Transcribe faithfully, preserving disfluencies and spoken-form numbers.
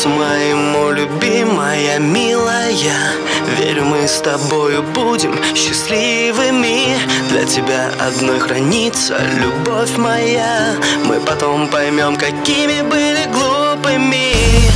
сердцу моему, любимая, милая. Верю, мы с тобою будем счастливыми. Для тебя одной хранится любовь моя. Мы потом поймем, какими были глупыми.